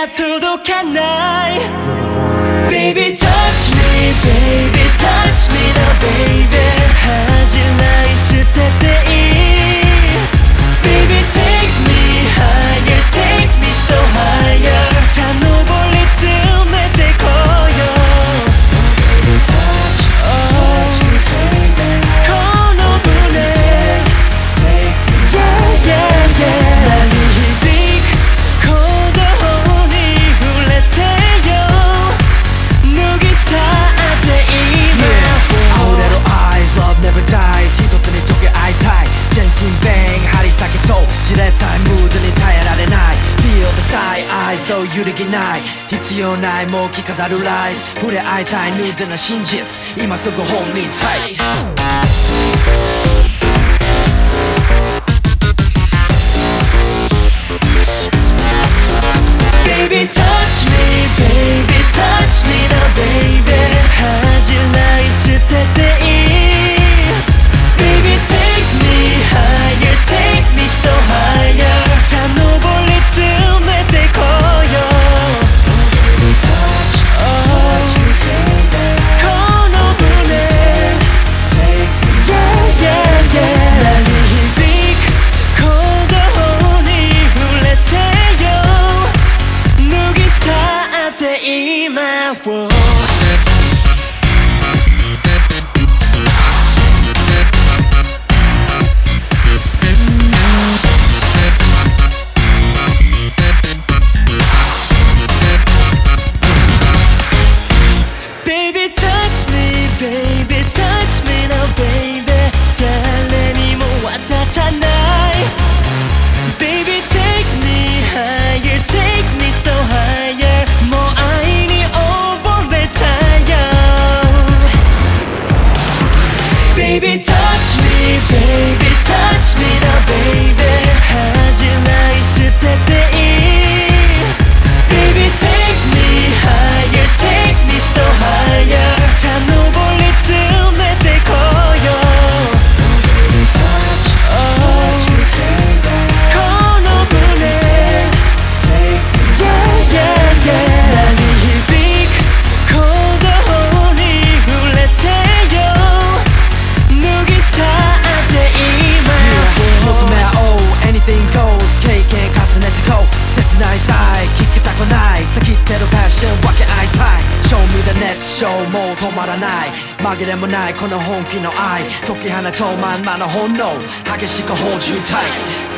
が届かない Baby touch me, baby touch me now baby 恥じない捨てていい Baby take me higher, take me so higher さあ登り詰めてこよう Baby touch, touch me baby この胸 Take me yeah yeah yeah 何響く鼓動に触れてよ脱ぎ去って今 Our little eyes, love never dies 一つに溶け合いたい全身ベン張り裂けそう知れたいムードに耐えられない Feel the sigh, eyes so 揺るぎない必要ないもう着飾るライス触れ合いたいヌードな真実今すぐ本人たい Baby touch me, baby touch me now baby 恥じない捨てていい Baby take me higher, take me so higher さあ登り詰めてこよう Baby touch, touch me baby この胸 Take me yeah yeah yeah 何響く鼓動に触れてよ脱ぎ去って今をBaby touch me, baby touch me now baby 誰にも渡さない Baby take me higher, take me so higher もう愛に溺れたよ Baby touch me, baby touch me now baby 恥じない捨てていい Baby take me higher, take me so higher さあ登り詰めてこよう Baby touch, touch me baby この胸 Take me yeah yeah yeah 何響く鼓動に触れてよ脱ぎ去って今求め合おう Anything goes 経験重ねてこう切ないさえ聞きたくないたきってるパッション分け合いたい Show me the next show もう止まらない紛れもないこの本気の愛解き放とうまんまの本能激しく放充たい